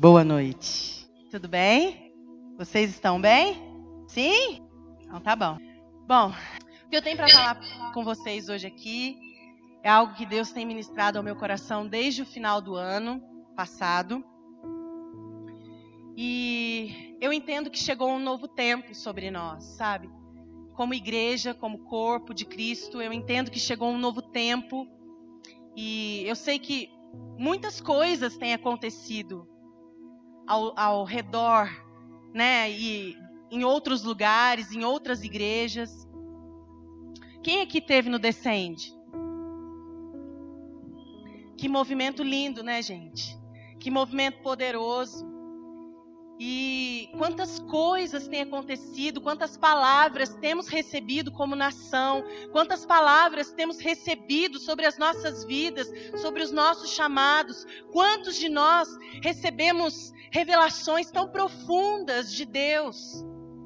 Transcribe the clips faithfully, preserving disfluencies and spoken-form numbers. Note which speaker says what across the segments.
Speaker 1: Boa noite. Tudo bem? Vocês estão bem? Sim? Então tá bom. Bom, o que eu tenho para falar com vocês hoje aqui é algo que Deus tem ministrado ao meu coração desde o final do ano passado. E eu entendo que chegou um novo tempo sobre nós, sabe? Como igreja, como corpo de Cristo, eu entendo que chegou um novo tempo. E eu sei que muitas coisas têm acontecido ao, ao redor, né? E em outros lugares, em outras igrejas. Quem aqui teve no Descende? Que movimento lindo, né, gente? Que movimento poderoso. E quantas coisas têm acontecido, quantas palavras temos recebido como nação, quantas palavras temos recebido sobre as nossas vidas, sobre os nossos chamados. Quantos de nós recebemos revelações tão profundas de Deus?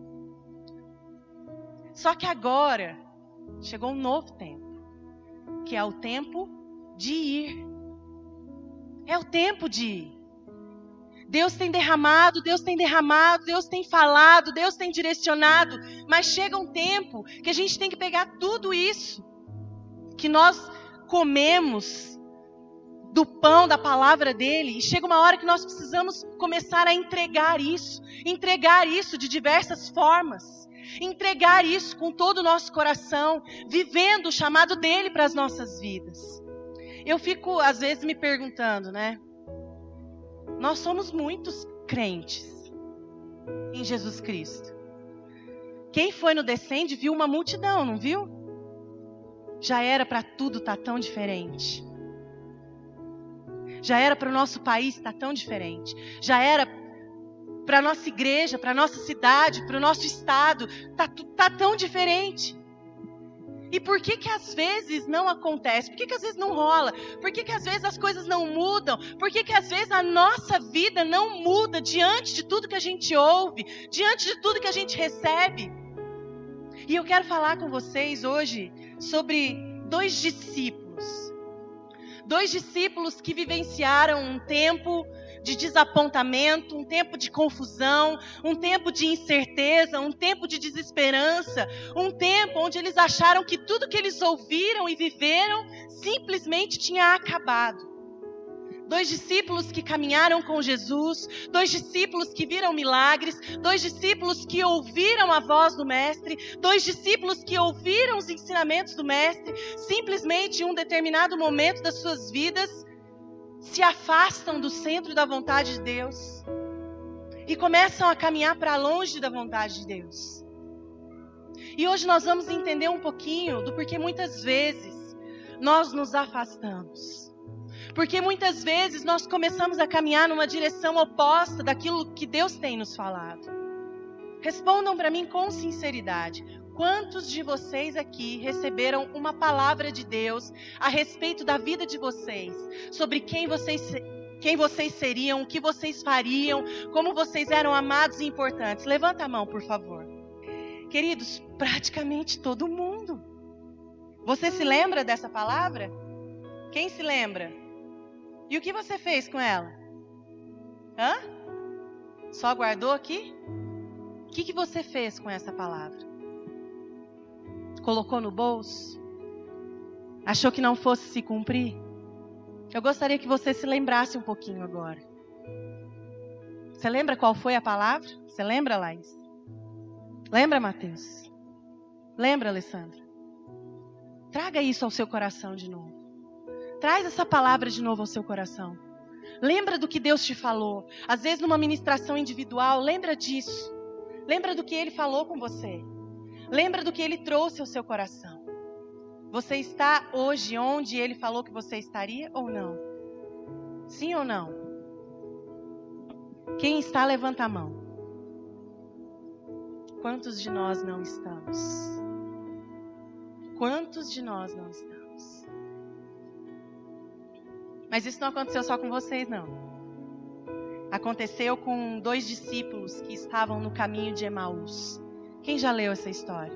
Speaker 1: Só que agora chegou um novo tempo, que é o tempo de ir. É o tempo de ir. Deus tem derramado, Deus tem derramado, Deus tem falado, Deus tem direcionado, mas chega um tempo que a gente tem que pegar tudo isso que nós comemos do pão da palavra dele, e chega uma hora que nós precisamos começar a entregar isso, entregar isso de diversas formas, entregar isso com todo o nosso coração, vivendo o chamado dele para as nossas vidas. Eu fico às vezes me perguntando, né? Nós somos muitos crentes em Jesus Cristo. Quem foi no Descende viu uma multidão, não viu? Já era para tudo estar tão diferente. Já era para o nosso país estar tão diferente. Já era para a nossa igreja, para a nossa cidade, para o nosso estado, tá, tá tão diferente. E por que que às vezes não acontece? Por que que às vezes não rola? Por que que às vezes as coisas não mudam? Por que que às vezes a nossa vida não muda diante de tudo que a gente ouve, diante de tudo que a gente recebe? E eu quero falar com vocês hoje sobre dois discípulos. Dois discípulos que vivenciaram um tempo de desapontamento, um tempo de confusão, um tempo de incerteza, um tempo de desesperança, um tempo onde eles acharam que tudo que eles ouviram e viveram simplesmente tinha acabado. Dois discípulos que caminharam com Jesus, dois discípulos que viram milagres, dois discípulos que ouviram a voz do Mestre, dois discípulos que ouviram os ensinamentos do Mestre, simplesmente em um determinado momento das suas vidas, se afastam do centro da vontade de Deus e começam a caminhar para longe da vontade de Deus. E hoje nós vamos entender um pouquinho do porquê muitas vezes nós nos afastamos. Porque muitas vezes nós começamos a caminhar numa direção oposta daquilo que Deus tem nos falado. Respondam para mim com sinceridade. Quantos de vocês aqui receberam uma palavra de Deus a respeito da vida de vocês? Sobre quem vocês, quem vocês seriam, o que vocês fariam, como vocês eram amados e importantes? Levanta a mão, por favor. Queridos, praticamente todo mundo. Você se lembra dessa palavra? Quem se lembra? E o que você fez com ela? Hã? Só guardou aqui? O que, que você fez com essa palavra? Colocou no bolso? Achou que não fosse se cumprir? Eu gostaria que você se lembrasse um pouquinho agora. Você lembra qual foi a palavra? Você lembra, Laís? Lembra, Mateus? Lembra, Alessandra? Traga isso ao seu coração de novo. Traz essa palavra de novo ao seu coração. Lembra do que Deus te falou. Às vezes numa ministração individual, lembra disso. Lembra do que Ele falou com você. Lembra do que Ele trouxe ao seu coração. Você está hoje onde Ele falou que você estaria ou não? Sim ou não? Quem está, levanta a mão. Quantos de nós não estamos? Quantos de nós não estamos? Mas isso não aconteceu só com vocês, não. Aconteceu com dois discípulos que estavam no caminho de Emaús. Quem já leu essa história?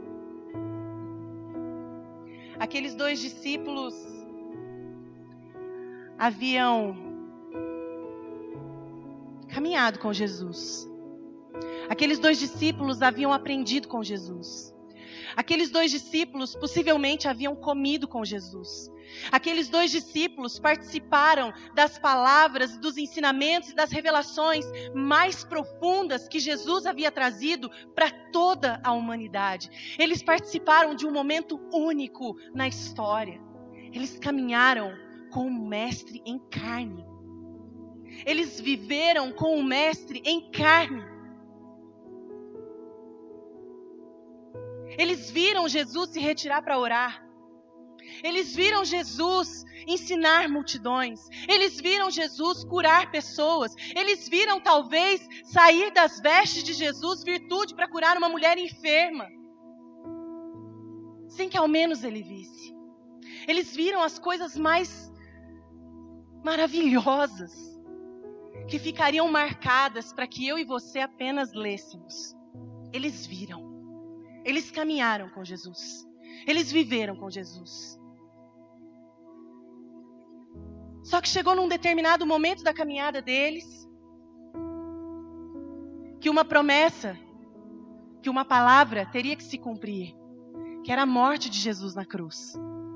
Speaker 1: Aqueles dois discípulos haviam caminhado com Jesus. Aqueles dois discípulos haviam aprendido com Jesus. Aqueles dois discípulos possivelmente haviam comido com Jesus. Aqueles dois discípulos participaram das palavras, dos ensinamentos e das revelações mais profundas que Jesus havia trazido para toda a humanidade. Eles participaram de um momento único na história. Eles caminharam com o Mestre em carne. Eles viveram com o Mestre em carne. Eles viram Jesus se retirar para orar. Eles viram Jesus ensinar multidões. Eles viram Jesus curar pessoas. Eles viram talvez sair das vestes de Jesus virtude para curar uma mulher enferma, sem que ao menos ele visse. Eles viram as coisas mais maravilhosas que ficariam marcadas para que eu e você apenas lêssemos. Eles viram. Eles caminharam com Jesus. Eles viveram com Jesus. Só que chegou num determinado momento da caminhada deles, que uma promessa, que uma palavra teria que se cumprir, que era a morte de Jesus na cruz.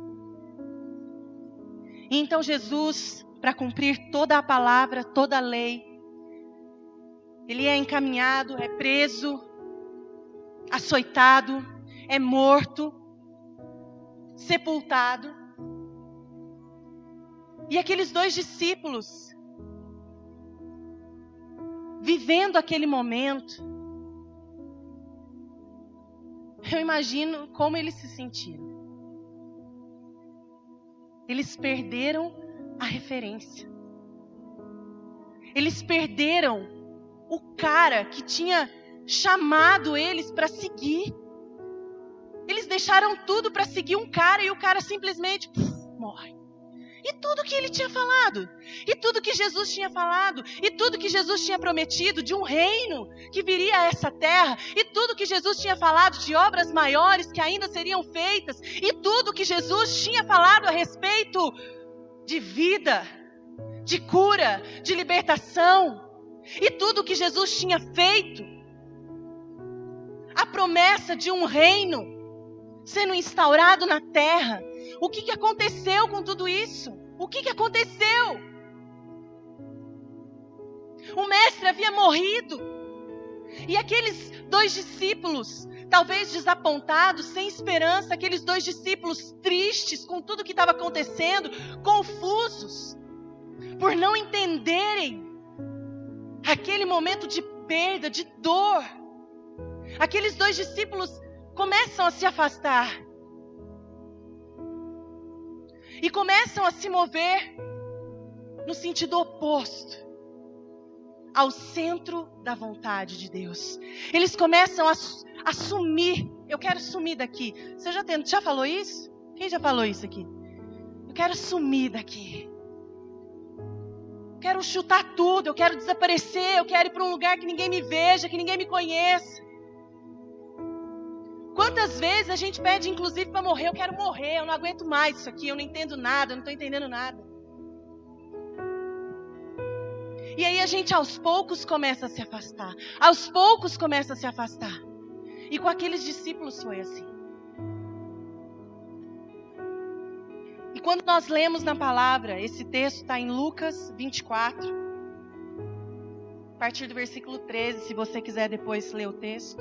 Speaker 1: E então Jesus, para cumprir toda a palavra, toda a lei, ele é encaminhado, é preso, açoitado, é morto, sepultado. E aqueles dois discípulos, vivendo aquele momento, eu imagino como eles se sentiram. Eles perderam a referência. Eles perderam o cara que tinha chamado eles para seguir. Eles deixaram tudo para seguir um cara e o cara simplesmente puf, morre. E tudo que ele tinha falado, e tudo que Jesus tinha falado, e tudo que Jesus tinha prometido de um reino que viria a essa terra, e tudo que Jesus tinha falado de obras maiores que ainda seriam feitas, e tudo que Jesus tinha falado a respeito de vida, de cura, de libertação, e tudo que Jesus tinha feito, a promessa de um reino sendo instaurado na terra. O que, que aconteceu com tudo isso? O que, que aconteceu? O mestre havia morrido. E aqueles dois discípulos, talvez desapontados, sem esperança, aqueles dois discípulos tristes com tudo que estava acontecendo, confusos, por não entenderem aquele momento de perda, de dor. Aqueles dois discípulos começam a se afastar. E começam a se mover no sentido oposto ao centro da vontade de Deus. Eles começam a, a sumir. Eu quero sumir daqui. Você já, tem, já falou isso? Quem já falou isso aqui? Eu quero sumir daqui. Eu quero chutar tudo. Eu quero desaparecer. Eu quero ir para um lugar que ninguém me veja, que ninguém me conheça. Quantas vezes a gente pede, inclusive, para morrer? Eu quero morrer, eu não aguento mais isso aqui, eu não entendo nada, eu não estou entendendo nada. E aí a gente aos poucos começa a se afastar. Aos poucos começa a se afastar. E com aqueles discípulos foi assim. E quando nós lemos na palavra, esse texto está em Lucas vinte e quatro, a partir do versículo treze, se você quiser depois ler o texto.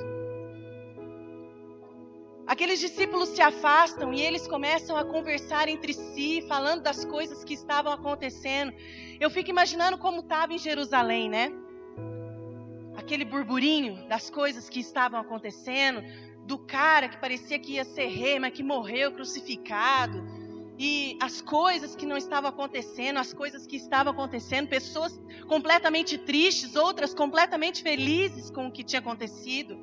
Speaker 1: Aqueles discípulos se afastam e eles começam a conversar entre si, falando das coisas que estavam acontecendo. Eu fico imaginando como estava em Jerusalém, né? Aquele burburinho das coisas que estavam acontecendo, do cara que parecia que ia ser rei, mas que morreu crucificado. E as coisas que não estavam acontecendo, as coisas que estavam acontecendo, pessoas completamente tristes, outras completamente felizes com o que tinha acontecido.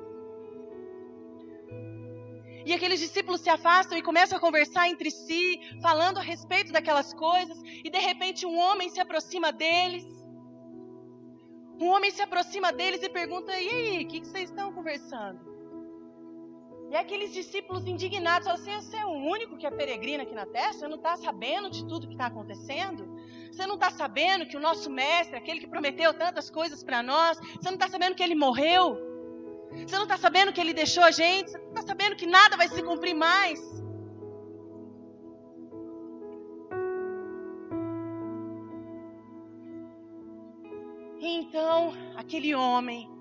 Speaker 1: E aqueles discípulos se afastam e começam a conversar entre si, falando a respeito daquelas coisas. E de repente um homem se aproxima deles. Um homem se aproxima deles e pergunta: e aí, o que, que vocês estão conversando? E aqueles discípulos indignados falam assim: você é o único que é peregrino aqui na terra? Você não está sabendo de tudo que está acontecendo? Você não está sabendo que o nosso mestre, aquele que prometeu tantas coisas para nós, você não está sabendo que ele morreu? Você não está sabendo que ele deixou a gente? Você não está sabendo que nada vai se cumprir mais? E então, aquele homem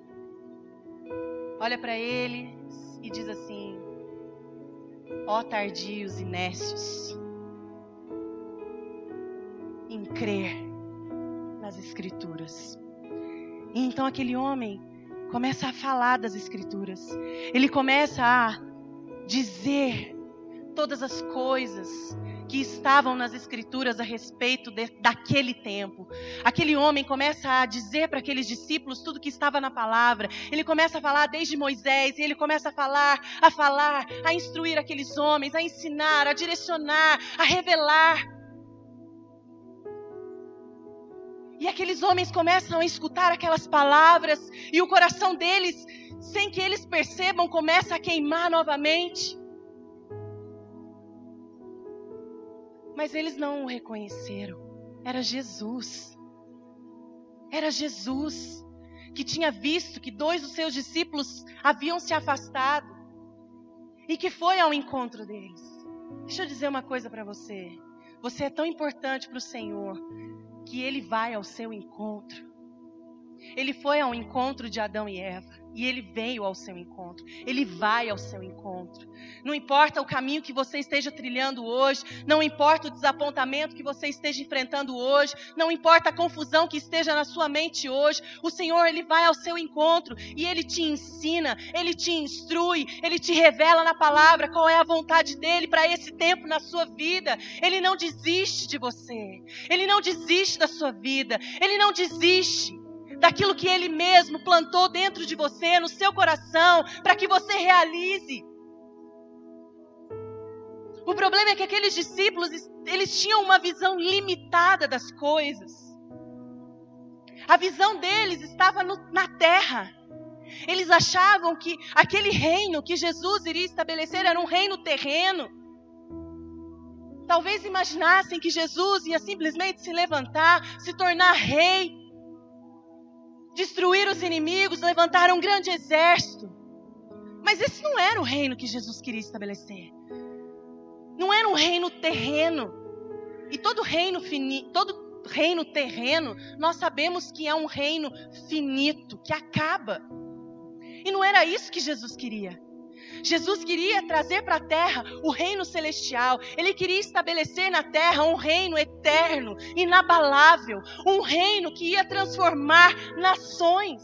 Speaker 1: olha para ele e diz assim: ó tardios e nécios em crer nas Escrituras. E então aquele homem começa a falar das Escrituras. Ele começa a dizer todas as coisas que estavam nas Escrituras a respeito de, daquele tempo. Aquele homem começa a dizer para aqueles discípulos tudo que estava na palavra. Ele começa a falar desde Moisés, e ele começa a falar, a falar, a instruir aqueles homens, a ensinar, a direcionar, a revelar. E aqueles homens começam a escutar aquelas palavras, e o coração deles, sem que eles percebam, começa a queimar novamente. Mas eles não o reconheceram. Era Jesus. Era Jesus que tinha visto que dois dos seus discípulos haviam se afastado e que foi ao encontro deles. Deixa eu dizer uma coisa para você. Você é tão importante para o Senhor que Ele vai ao seu encontro. Ele foi ao encontro de Adão e Eva. E Ele veio ao seu encontro. Ele vai ao seu encontro. Não importa o caminho que você esteja trilhando hoje. Não importa o desapontamento que você esteja enfrentando hoje. Não importa a confusão que esteja na sua mente hoje. O Senhor, Ele vai ao seu encontro. E Ele te ensina. Ele te instrui. Ele te revela na palavra qual é a vontade dEle para esse tempo na sua vida. Ele não desiste de você. Ele não desiste da sua vida. Ele não desiste daquilo que Ele mesmo plantou dentro de você, no seu coração, para que você realize. O problema é que aqueles discípulos, eles tinham uma visão limitada das coisas. A visão deles estava no, na terra. Eles achavam que aquele reino que Jesus iria estabelecer era um reino terreno. Talvez imaginassem que Jesus ia simplesmente se levantar, se tornar rei, destruir os inimigos, levantar um grande exército. Mas esse não era o reino que Jesus queria estabelecer. Não era um reino terreno. E todo reino, fini, todo reino terreno, nós sabemos que é um reino finito, que acaba. E não era isso que Jesus queria. Jesus queria trazer para a terra o reino celestial. Ele queria estabelecer na terra um reino eterno, inabalável. Um reino que ia transformar nações.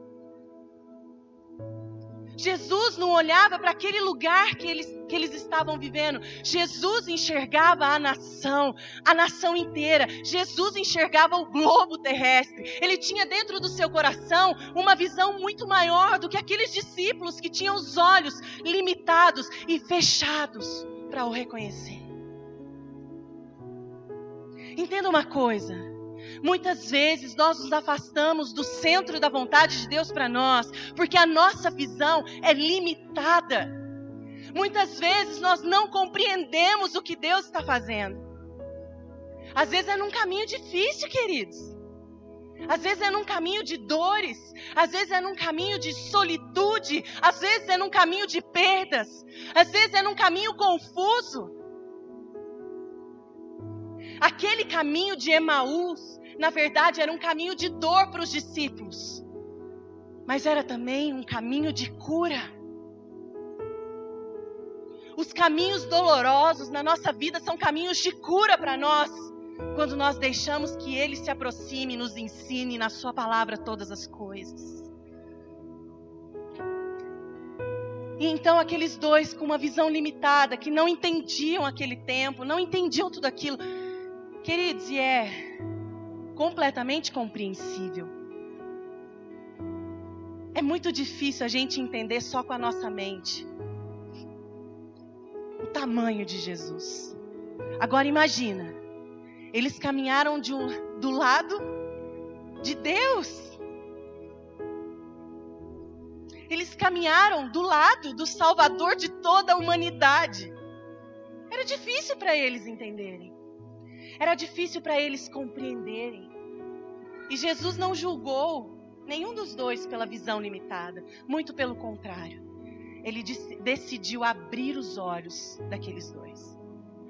Speaker 1: Jesus não olhava para aquele lugar que eles, que eles estavam vivendo. Jesus enxergava a nação, a nação inteira. Jesus enxergava o globo terrestre. Ele tinha dentro do seu coração uma visão muito maior do que aqueles discípulos que tinham os olhos limitados e fechados para o reconhecer. Entenda uma coisa. Muitas vezes nós nos afastamos do centro da vontade de Deus para nós, porque a nossa visão é limitada. Muitas vezes nós não compreendemos o que Deus está fazendo. Às vezes é num caminho difícil, queridos. Às vezes é num caminho de dores. Às vezes é num caminho de solitude. Às vezes é num caminho de perdas. Às vezes é num caminho confuso. Aquele caminho de Emaús, na verdade, era um caminho de dor para os discípulos. Mas era também um caminho de cura. Os caminhos dolorosos na nossa vida são caminhos de cura para nós. Quando nós deixamos que Ele se aproxime e nos ensine na sua palavra todas as coisas. E então aqueles dois com uma visão limitada, que não entendiam aquele tempo, não entendiam tudo aquilo. Queridos, e é completamente compreensível. É muito difícil a gente entender só com a nossa mente o tamanho de Jesus. Agora imagina, eles caminharam de um, do lado de Deus. Eles caminharam do lado do Salvador de toda a humanidade. Era difícil para eles entenderem. Era difícil para eles compreenderem. E Jesus não julgou nenhum dos dois pela visão limitada. Muito pelo contrário. Ele disse, decidiu abrir os olhos daqueles dois.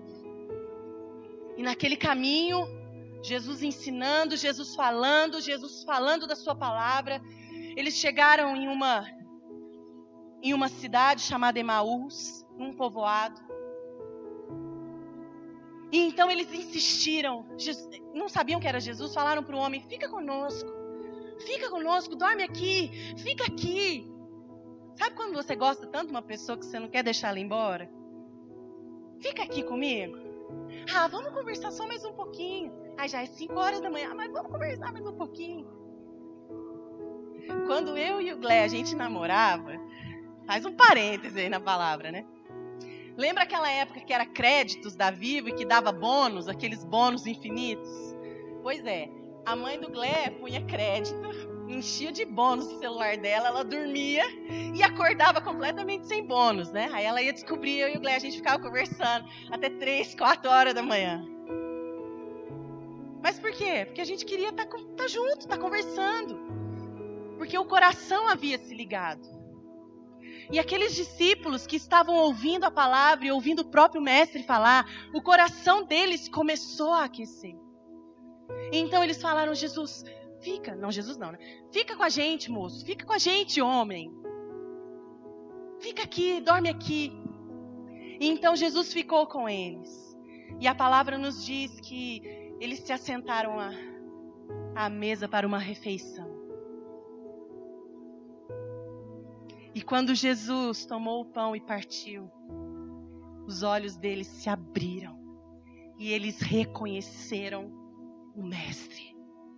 Speaker 1: E naquele caminho, Jesus ensinando, Jesus falando, Jesus falando da sua palavra. Eles chegaram em uma, em uma cidade chamada Emaús, num povoado. E então eles insistiram, não sabiam que era Jesus, falaram para o homem, fica conosco, fica conosco, dorme aqui, fica aqui. Sabe quando você gosta tanto de uma pessoa que você não quer deixar ela embora? Fica aqui comigo. Ah, vamos conversar só mais um pouquinho. Ah, já é cinco horas da manhã, mas vamos conversar mais um pouquinho. Quando eu e o Glé, a gente namorava, faz um parêntese aí na palavra, né? Lembra aquela época que era créditos da Vivo e que dava bônus, aqueles bônus infinitos? Pois é, a mãe do Glé punha crédito, enchia de bônus o celular dela, ela dormia e acordava completamente sem bônus, né? Aí ela ia descobrir, eu e o Glé, a gente ficava conversando até três, quatro horas da manhã. Mas por quê? Porque a gente queria estar tá, tá junto, estar tá conversando. Porque o coração havia se ligado. E aqueles discípulos que estavam ouvindo a palavra e ouvindo o próprio mestre falar, o coração deles começou a aquecer. E então eles falaram, Jesus, fica, não Jesus não, né? Fica com a gente, moço, fica com a gente, homem. Fica aqui, dorme aqui. E então Jesus ficou com eles. E a palavra nos diz que eles se assentaram à, à mesa para uma refeição. E quando Jesus tomou o pão e partiu, os olhos deles se abriram e eles reconheceram o Mestre.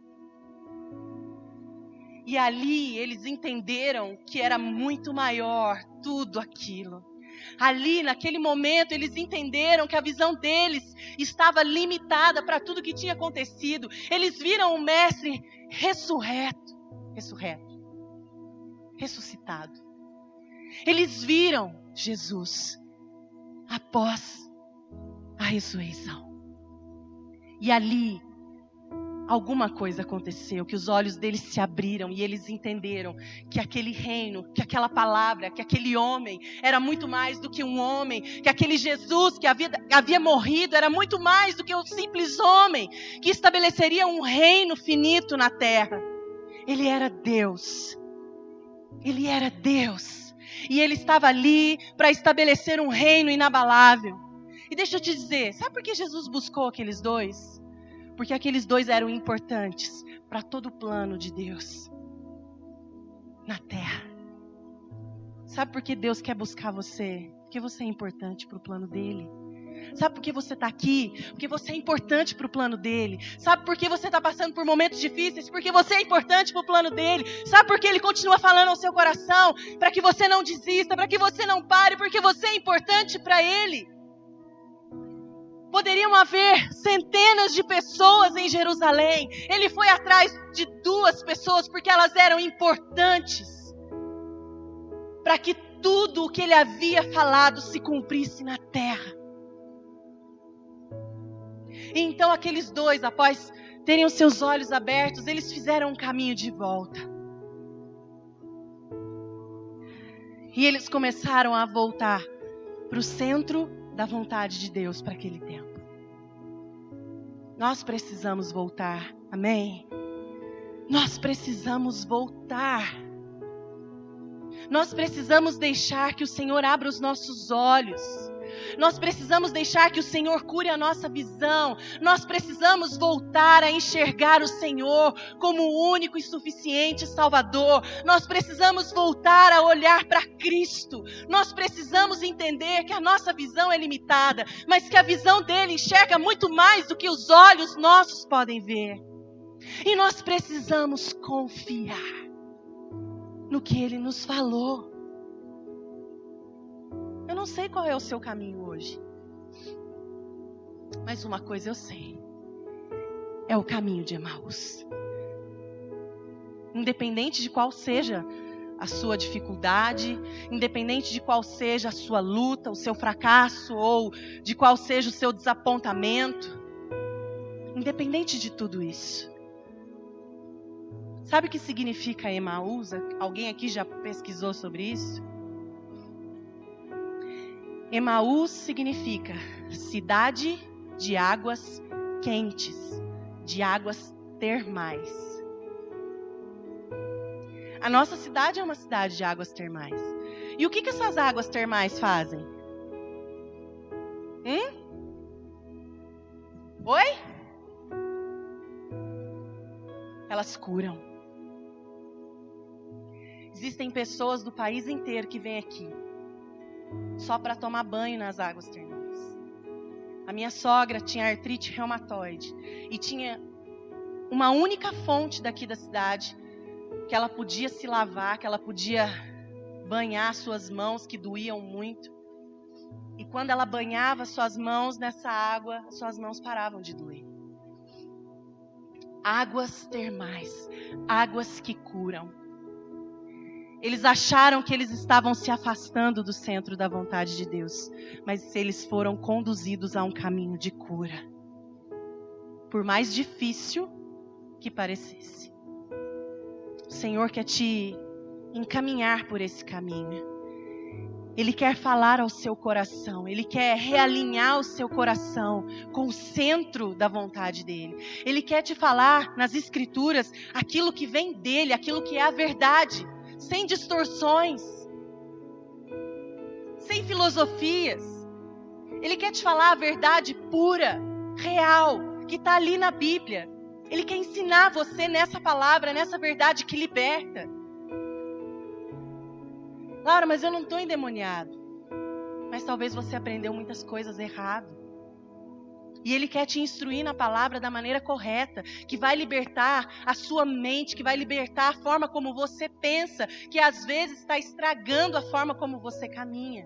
Speaker 1: E ali eles entenderam que era muito maior tudo aquilo. Ali, naquele momento, eles entenderam que a visão deles estava limitada para tudo que tinha acontecido. Eles viram o Mestre ressurreto, ressurreto, ressuscitado. Eles viram Jesus após a ressurreição. E ali, alguma coisa aconteceu, que os olhos deles se abriram e eles entenderam que aquele reino, que aquela palavra, que aquele homem era muito mais do que um homem, que aquele Jesus que havia, havia morrido era muito mais do que um simples homem, que estabeleceria um reino finito na terra. Ele era Deus. Ele era Deus. E ele estava ali para estabelecer um reino inabalável. E deixa eu te dizer, sabe por que Jesus buscou aqueles dois? Porque aqueles dois eram importantes para todo o plano de Deus na terra. Sabe por que Deus quer buscar você? Porque você é importante para o plano dele. Sabe por que você está aqui? Porque você é importante para o plano dele. Sabe por que você está passando por momentos difíceis? Porque você é importante para o plano dele. Sabe por que ele continua falando ao seu coração? Para que você não desista, para que você não pare, porque você é importante para ele. Poderiam haver centenas de pessoas em Jerusalém. Ele foi atrás de duas pessoas porque elas eram importantes para que tudo o que ele havia falado se cumprisse na terra. E então aqueles dois, após terem os seus olhos abertos, eles fizeram um caminho de volta. E eles começaram a voltar para o centro da vontade de Deus para aquele tempo. Nós precisamos voltar, amém? Nós precisamos voltar. Nós precisamos deixar que o Senhor abra os nossos olhos. Nós precisamos deixar que o Senhor cure a nossa visão. Nós precisamos voltar a enxergar o Senhor como o único e suficiente Salvador. Nós precisamos voltar a olhar para Cristo. Nós precisamos entender que a nossa visão é limitada, mas que a visão dele enxerga muito mais do que os olhos nossos podem ver. E nós precisamos confiar no que ele nos falou. Eu não sei qual é o seu caminho hoje, mas uma coisa eu sei, é o caminho de Emaús. Independente de qual seja a sua dificuldade, independente de qual seja a sua luta, o seu fracasso, ou de qual seja o seu desapontamento, independente de tudo isso. Sabe o que significa Emaús? Alguém aqui já pesquisou sobre isso? Emaús significa cidade de águas quentes, de águas termais. A nossa cidade é uma cidade de águas termais. E o que, que essas águas termais fazem? Hum? Oi? Elas curam. Existem pessoas do país inteiro que vêm aqui só para tomar banho nas águas termais. A minha sogra tinha artrite reumatoide e tinha uma única fonte daqui da cidade que ela podia se lavar, que ela podia banhar suas mãos que doíam muito. E quando ela banhava suas mãos nessa água, suas mãos paravam de doer. Águas termais, águas que curam. Eles acharam que eles estavam se afastando do centro da vontade de Deus, mas eles foram conduzidos a um caminho de cura. Por mais difícil que parecesse. O Senhor quer te encaminhar por esse caminho. Ele quer falar ao seu coração. Ele quer realinhar o seu coração com o centro da vontade dele. Ele quer te falar nas Escrituras aquilo que vem dele, aquilo que é a verdade. Sem distorções. Sem filosofias. Ele quer te falar a verdade pura, real, que está ali na Bíblia. Ele quer ensinar você nessa palavra, nessa verdade que liberta. Laura, mas eu não estou endemoniado. Mas talvez você aprendeu muitas coisas errado. E Ele quer te instruir na palavra da maneira correta, que vai libertar a sua mente, que vai libertar a forma como você pensa, que às vezes está estragando a forma como você caminha.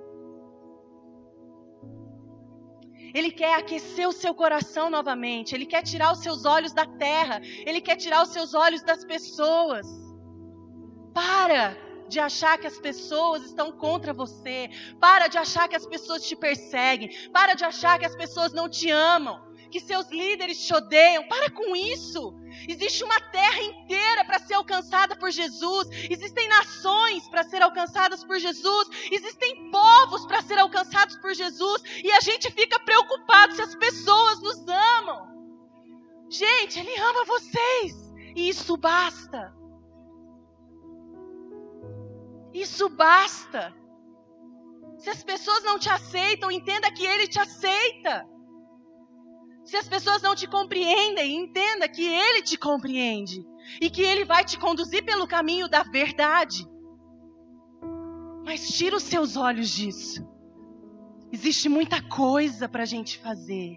Speaker 1: Ele quer aquecer o seu coração novamente. Ele quer tirar os seus olhos da terra. Ele quer tirar os seus olhos das pessoas. Para de achar que as pessoas estão contra você. Para de achar que as pessoas te perseguem. Para de achar que as pessoas não te amam. Que seus líderes te odeiam. Para com isso. Existe uma terra inteira para ser alcançada por Jesus. Existem nações para ser alcançadas por Jesus. Existem povos para ser alcançados por Jesus. E a gente fica preocupado se as pessoas nos amam. Gente, Ele ama vocês. E isso basta. Isso basta. Se as pessoas não te aceitam, entenda que Ele te aceita. Se as pessoas não te compreendem, entenda que Ele te compreende. E que Ele vai te conduzir pelo caminho da verdade. Mas tira os seus olhos disso. Existe muita coisa para a gente fazer.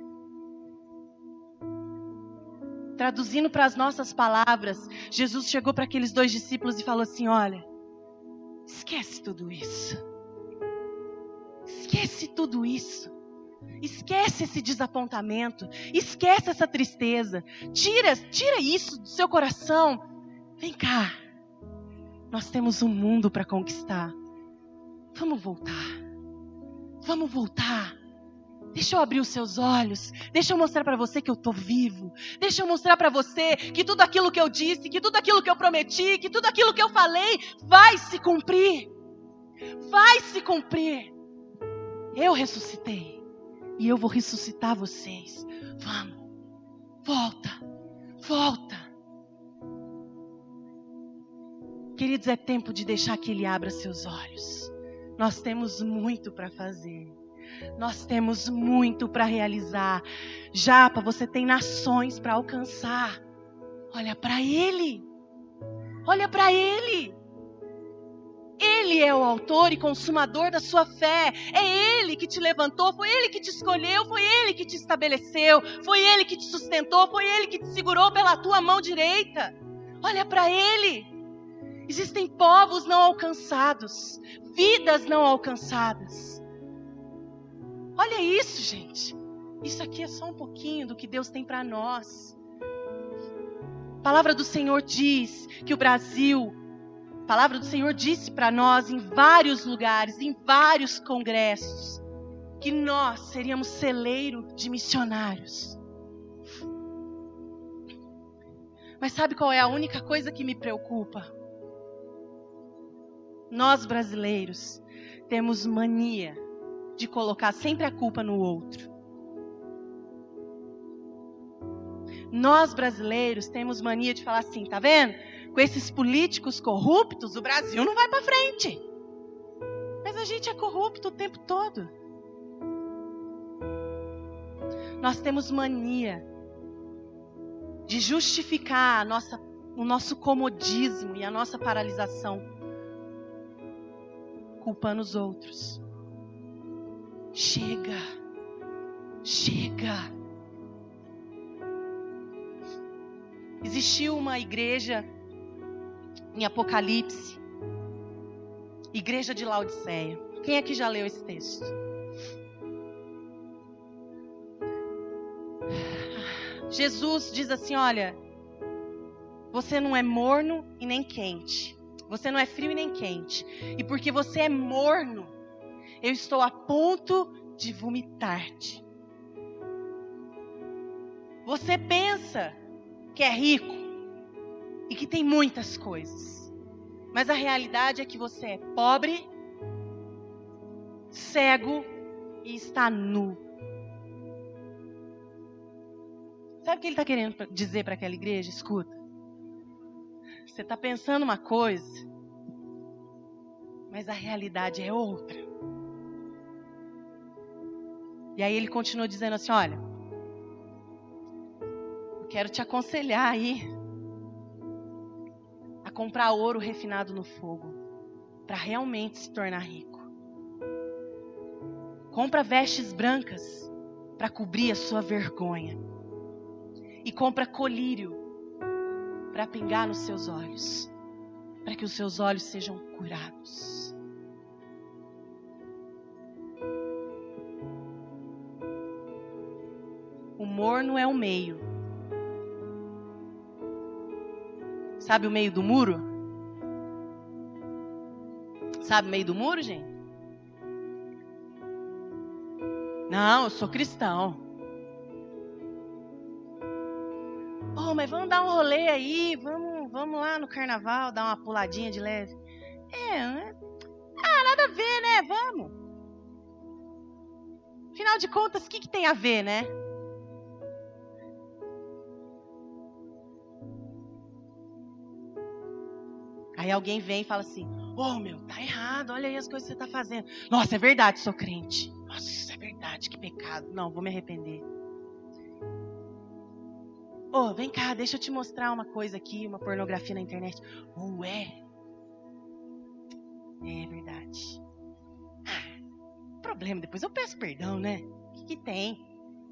Speaker 1: Traduzindo para as nossas palavras, Jesus chegou para aqueles dois discípulos e falou assim: olha, esquece tudo isso. Esquece tudo isso. Esquece esse desapontamento. Esquece essa tristeza. Tira, tira isso do seu coração. Vem cá. Nós temos um mundo para conquistar. Vamos voltar. Vamos voltar. Deixa eu abrir os seus olhos. Deixa eu mostrar para você que eu estou vivo. Deixa eu mostrar para você que tudo aquilo que eu disse, que tudo aquilo que eu prometi, que tudo aquilo que eu falei vai se cumprir. Vai se cumprir. Eu ressuscitei. E eu vou ressuscitar vocês. Vamos. Volta. Volta. Queridos, é tempo de deixar que Ele abra seus olhos. Nós temos muito para fazer. Nós temos muito para realizar. Japa, você tem nações para alcançar. Olha para Ele. Olha para Ele. Ele é o autor e consumador da sua fé. É Ele que te levantou, foi Ele que te escolheu, foi Ele que te estabeleceu, foi Ele que te sustentou, foi Ele que te segurou pela tua mão direita. Olha para Ele. Existem povos não alcançados, vidas não alcançadas. Olha isso, gente. Isso aqui é só um pouquinho do que Deus tem para nós. A palavra do Senhor diz que o Brasil, a palavra do Senhor disse para nós em vários lugares, em vários congressos, que nós seríamos celeiro de missionários. Mas sabe qual é a única coisa que me preocupa? Nós brasileiros temos mania de colocar sempre a culpa no outro. Nós brasileiros temos mania de falar assim, tá vendo? Com esses políticos corruptos, o Brasil não vai para frente. Mas a gente é corrupto o tempo todo. Nós temos mania de justificar a nossa, o nosso comodismo e a nossa paralisação, culpando os outros. Chega, chega. Existiu uma igreja em Apocalipse, igreja de Laodiceia. Quem aqui já leu esse texto? Jesus diz assim, olha, você não é morno e nem quente. Você não é frio e nem quente. E porque você é morno, eu estou a ponto de vomitar-te. Você pensa que é rico e que tem muitas coisas. Mas a realidade é que você é pobre, cego e está nu. Sabe o que ele está querendo dizer para aquela igreja? Escuta. Você está pensando uma coisa, mas a realidade é outra. E aí ele continua dizendo assim, olha, eu quero te aconselhar aí a comprar ouro refinado no fogo, para realmente se tornar rico. Compra vestes brancas para cobrir a sua vergonha. E compra colírio para pingar nos seus olhos, para que os seus olhos sejam curados. O morno é o meio. Sabe o meio do muro? Sabe o meio do muro, gente? Não, eu sou cristão. Oh, mas vamos dar um rolê aí, vamos, vamos lá no carnaval, dar uma puladinha de leve. É, né? Ah, nada a ver, né? Vamos. Afinal de contas, o que, que tem a ver, né? Aí alguém vem e fala assim, oh, meu, tá errado, olha aí as coisas que você tá fazendo. Nossa, é verdade, sou crente. Nossa, é verdade, que pecado. Não, vou me arrepender. Oh, vem cá, deixa eu te mostrar uma coisa aqui, uma pornografia na internet. Oh, é? É verdade. Ah, problema, depois eu peço perdão, né? O que, que tem?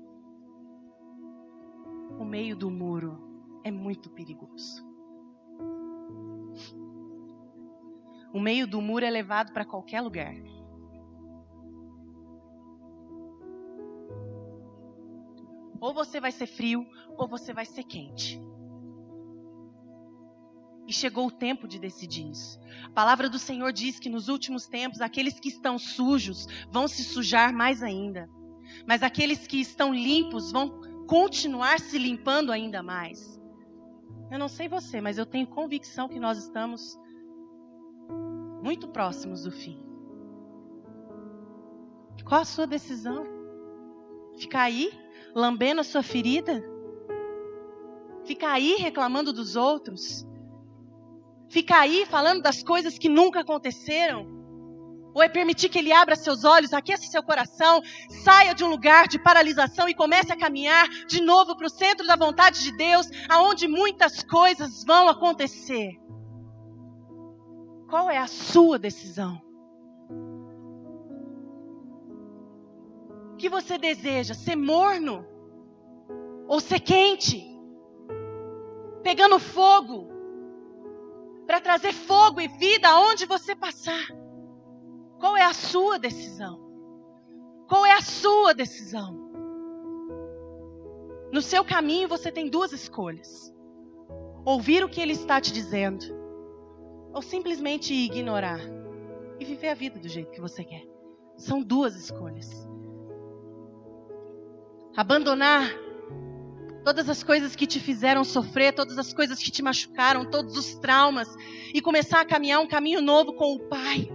Speaker 1: O meio do muro é muito perigoso. O meio do muro é levado para qualquer lugar. Ou você vai ser frio, ou você vai ser quente. E chegou o tempo de decidir isso. A palavra do Senhor diz que nos últimos tempos, aqueles que estão sujos vão se sujar mais ainda. Mas aqueles que estão limpos vão continuar se limpando ainda mais. Eu não sei você, mas eu tenho convicção que nós estamos muito próximos do fim. Qual a sua decisão? Ficar aí, lambendo a sua ferida? Ficar aí reclamando dos outros? Ficar aí falando das coisas que nunca aconteceram? Ou é permitir que Ele abra seus olhos, aqueça seu coração, saia de um lugar de paralisação e comece a caminhar de novo para o centro da vontade de Deus, aonde muitas coisas vão acontecer? Qual é a sua decisão? O que você deseja? Ser morno? Ou ser quente? Pegando fogo? Para trazer fogo e vida aonde você passar? Qual é a sua decisão? Qual é a sua decisão? No seu caminho você tem duas escolhas. Ouvir o que Ele está te dizendo, ou simplesmente ignorar e viver a vida do jeito que você quer. São duas escolhas. Abandonar todas as coisas que te fizeram sofrer, todas as coisas que te machucaram, todos os traumas, e começar a caminhar um caminho novo com o Pai.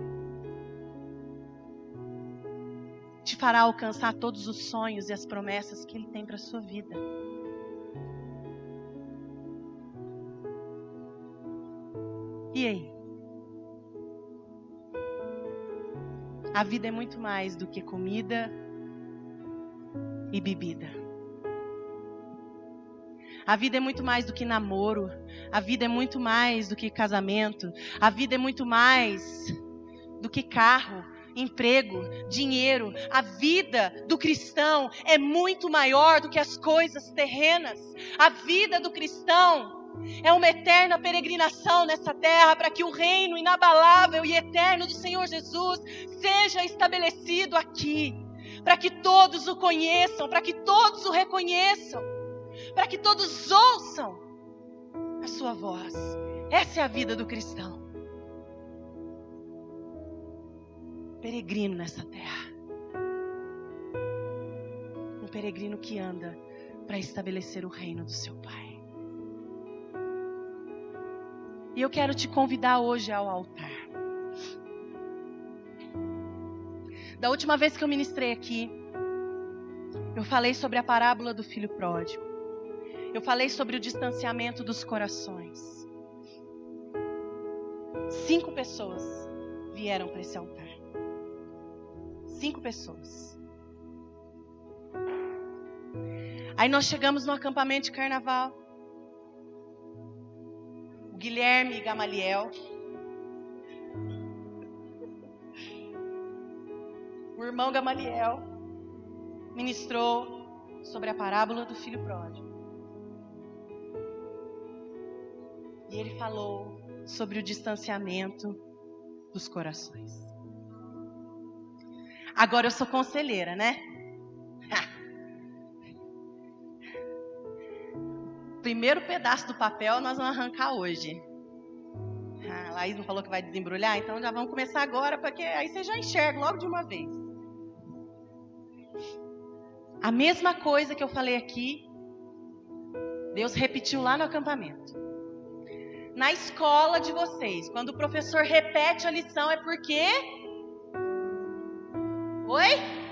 Speaker 1: Te fará alcançar todos os sonhos e as promessas que Ele tem para a sua vida. E aí? A vida é muito mais do que comida e bebida. A vida é muito mais do que namoro. A vida é muito mais do que casamento. A vida é muito mais do que carro, emprego, dinheiro. A vida do cristão é muito maior do que as coisas terrenas. A vida do cristão é uma eterna peregrinação nessa terra para que o reino inabalável e eterno do Senhor Jesus seja estabelecido aqui. Para que todos o conheçam, para que todos o reconheçam, para que todos ouçam a sua voz. Essa é a vida do cristão. Peregrino nessa terra. Um peregrino que anda para estabelecer o reino do seu Pai. E eu quero te convidar hoje ao altar. Da última vez que eu ministrei aqui, eu falei sobre a parábola do filho pródigo. Eu falei sobre o distanciamento dos corações. Cinco pessoas vieram para esse altar. Cinco pessoas. Aí nós chegamos no acampamento de carnaval. O Guilherme e Gamaliel. O irmão Gamaliel ministrou sobre a parábola do filho pródigo. E ele falou sobre o distanciamento dos corações. Agora eu sou conselheira, né? Primeiro pedaço do papel nós vamos arrancar hoje. Ah, a Laís não falou que vai desembrulhar, então já vamos começar agora, porque aí você já enxerga logo de uma vez. A mesma coisa que eu falei aqui, Deus repetiu lá no acampamento. Na escola de vocês, quando o professor repete a lição, é porque... Oi?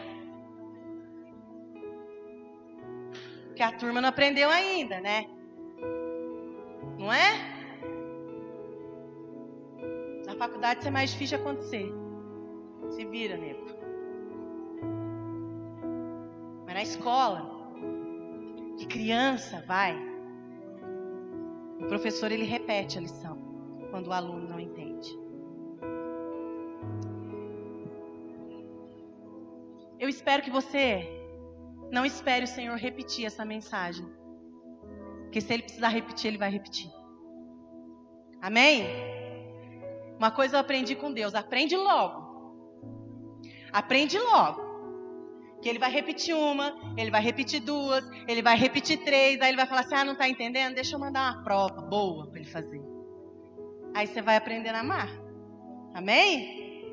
Speaker 1: Porque a turma não aprendeu ainda, né? Não é? Na faculdade isso é mais difícil de acontecer. Se vira, nego. Mas na escola, que criança vai, o professor ele repete a lição quando o aluno não entende. Eu espero que você não espere o Senhor repetir essa mensagem. Porque se Ele precisar repetir, Ele vai repetir. Amém? Uma coisa eu aprendi com Deus. Aprende logo. Aprende logo. Que Ele vai repetir uma, Ele vai repetir duas, Ele vai repetir três. Aí Ele vai falar assim, ah, não está entendendo? Deixa eu mandar uma prova boa para Ele fazer. Aí você vai aprender a amar. Amém?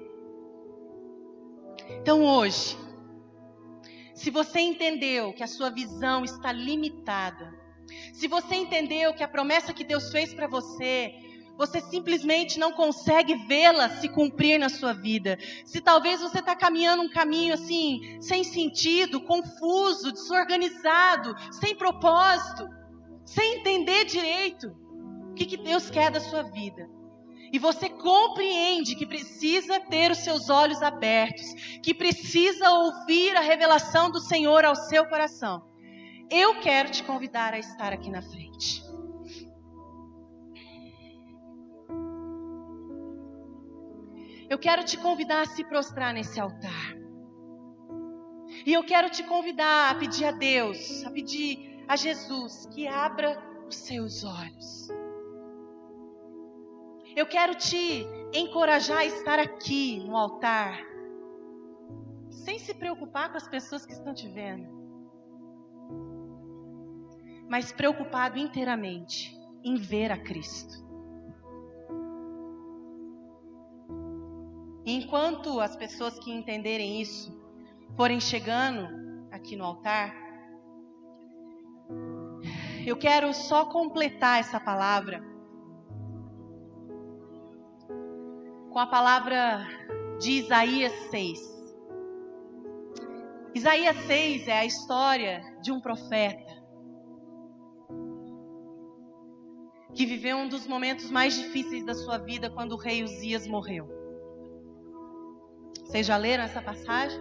Speaker 1: Então hoje... Se você entendeu que a sua visão está limitada, se você entendeu que a promessa que Deus fez para você, você simplesmente não consegue vê-la se cumprir na sua vida. Se talvez você está caminhando um caminho assim, sem sentido, confuso, desorganizado, sem propósito, sem entender direito o que, que Deus quer da sua vida. E você compreende que precisa ter os seus olhos abertos, que precisa ouvir a revelação do Senhor ao seu coração. Eu quero te convidar a estar aqui na frente. Eu quero te convidar a se prostrar nesse altar. E eu quero te convidar a pedir a Deus, a pedir a Jesus que abra os seus olhos. Eu quero te encorajar a estar aqui no altar, sem se preocupar com as pessoas que estão te vendo, mas preocupado inteiramente em ver a Cristo. E enquanto as pessoas que entenderem isso forem chegando aqui no altar, eu quero só completar essa palavra com a palavra de Isaías seis. Isaías seis é a história de um profeta que viveu um dos momentos mais difíceis da sua vida quando o rei Uzias morreu. Vocês já leram essa passagem?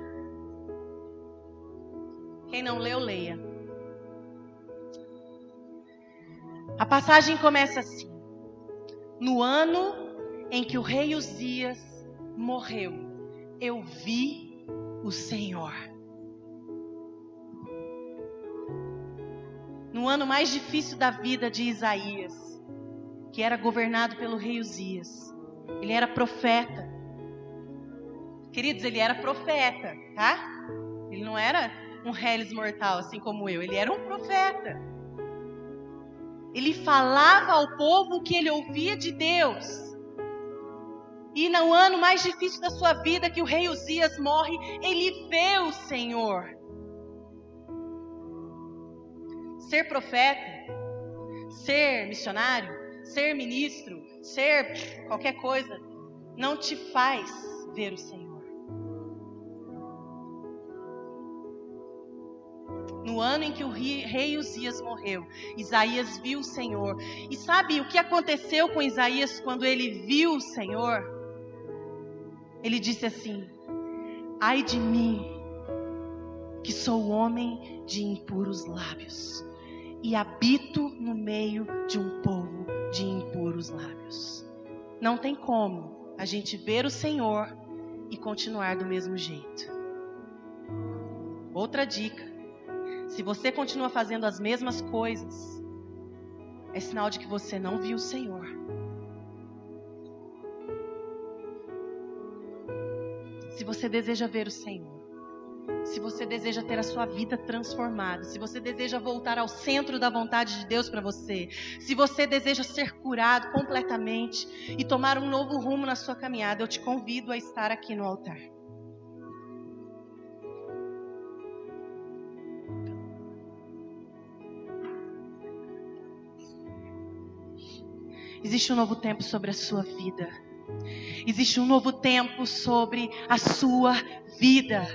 Speaker 1: Quem não leu, leia. A passagem começa assim: no ano em que o rei Uzias morreu, eu vi o Senhor. No ano mais difícil da vida de Isaías, que era governado pelo rei Uzias, ele era profeta. Queridos, ele era profeta, tá? Ele não era um reles mortal, assim como eu. Ele era um profeta. Ele falava ao povo o que ele ouvia de Deus. E no ano mais difícil da sua vida, que o rei Uzias morre, ele vê o Senhor. Ser profeta, ser missionário, ser ministro, ser qualquer coisa, não te faz ver o Senhor. No ano em que o rei Uzias morreu, Isaías viu o Senhor. E sabe o que aconteceu com Isaías quando ele viu o Senhor? Ele disse assim: ai de mim, que sou homem de impuros lábios, e habito no meio de um povo de impuros lábios. Não tem como a gente ver o Senhor e continuar do mesmo jeito. Outra dica: se você continua fazendo as mesmas coisas, é sinal de que você não viu o Senhor. Se você deseja ver o Senhor, se você deseja ter a sua vida transformada, se você deseja voltar ao centro da vontade de Deus para você, se você deseja ser curado completamente e tomar um novo rumo na sua caminhada, eu te convido a estar aqui no altar. Existe um novo tempo sobre a sua vida. Existe um novo tempo sobre a sua vida.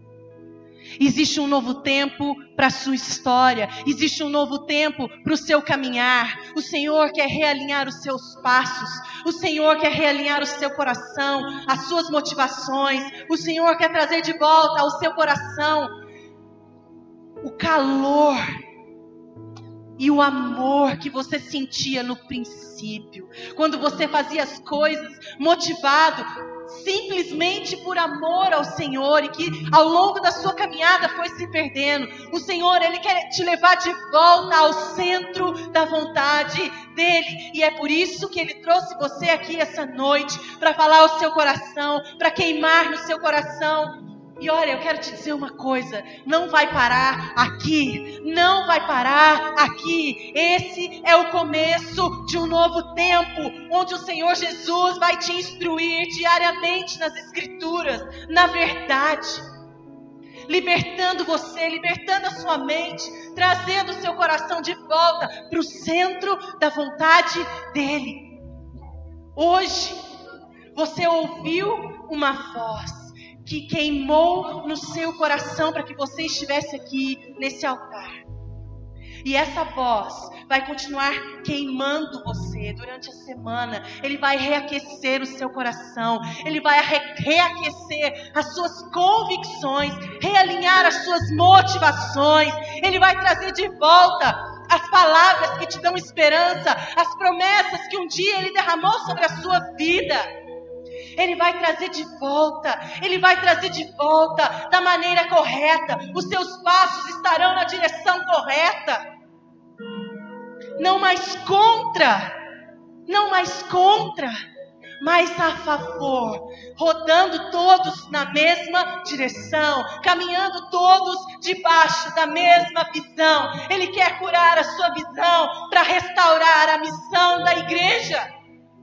Speaker 1: Existe um novo tempo para a sua história. Existe um novo tempo para o seu caminhar. O Senhor quer realinhar os seus passos. O Senhor quer realinhar o seu coração, as suas motivações. O Senhor quer trazer de volta ao seu coração o calor e o amor que você sentia no princípio, quando você fazia as coisas motivado simplesmente por amor ao Senhor, e que ao longo da sua caminhada foi se perdendo. O Senhor, Ele quer te levar de volta ao centro da vontade dEle, e é por isso que Ele trouxe você aqui essa noite, para falar ao seu coração, para queimar no seu coração. E olha, eu quero te dizer uma coisa: não vai parar aqui, não vai parar aqui. Esse é o começo de um novo tempo, onde o Senhor Jesus vai te instruir diariamente nas Escrituras, na verdade, libertando você, libertando a sua mente, trazendo o seu coração de volta para o centro da vontade dEle. Hoje, você ouviu uma voz que queimou no seu coração para que você estivesse aqui nesse altar. E essa voz vai continuar queimando você durante a semana. Ele vai reaquecer o seu coração. Ele vai reaquecer as suas convicções, realinhar as suas motivações. Ele vai trazer de volta as palavras que te dão esperança, as promessas que um dia Ele derramou sobre a sua vida. Ele vai trazer de volta, Ele vai trazer de volta da maneira correta. Os seus passos estarão na direção correta. Não mais contra, não mais contra, mas a favor. Rodando todos na mesma direção, caminhando todos debaixo da mesma visão. Ele quer curar a sua visão para restaurar a missão da igreja.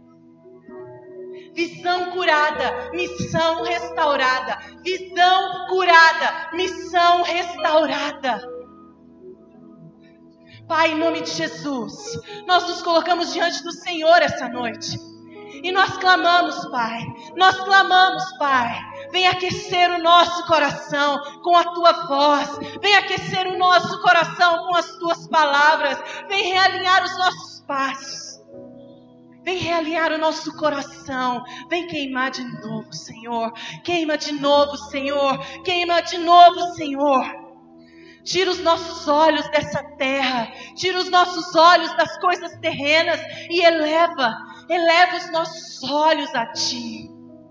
Speaker 1: Visão curada, missão restaurada. Visão curada, missão restaurada. Pai, em nome de Jesus, nós nos colocamos diante do Senhor essa noite. E nós clamamos, Pai, nós clamamos, Pai, vem aquecer o nosso coração com a Tua voz, vem aquecer o nosso coração com as Tuas palavras, vem realinhar os nossos passos, vem realinhar o nosso coração, vem queimar de novo, Senhor, queima de novo, Senhor, queima de novo, Senhor. Tira os nossos olhos dessa terra, tira os nossos olhos das coisas terrenas e eleva, eleva os nossos olhos a Ti.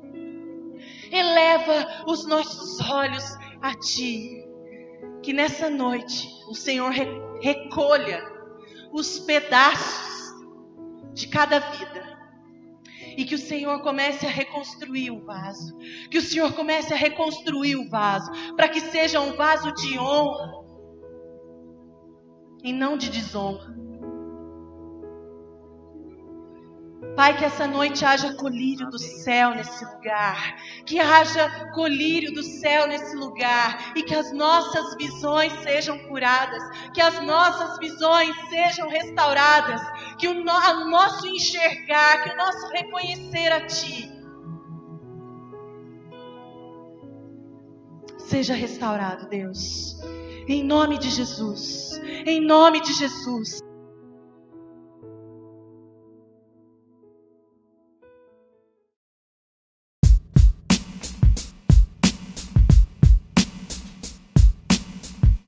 Speaker 1: Eleva os nossos olhos a Ti. Que nessa noite o Senhor recolha os pedaços de cada vida. E que o Senhor comece a reconstruir o vaso. Que o Senhor comece a reconstruir o vaso. Para que seja um vaso de honra. E não de desonra. Pai, que essa noite haja colírio do céu nesse lugar. Que haja colírio do céu nesse lugar. E que as nossas visões sejam curadas. Que as nossas visões sejam restauradas. Que o, no, o nosso enxergar, que o nosso reconhecer a Ti seja restaurado, Deus. Em nome de Jesus. Em nome de Jesus.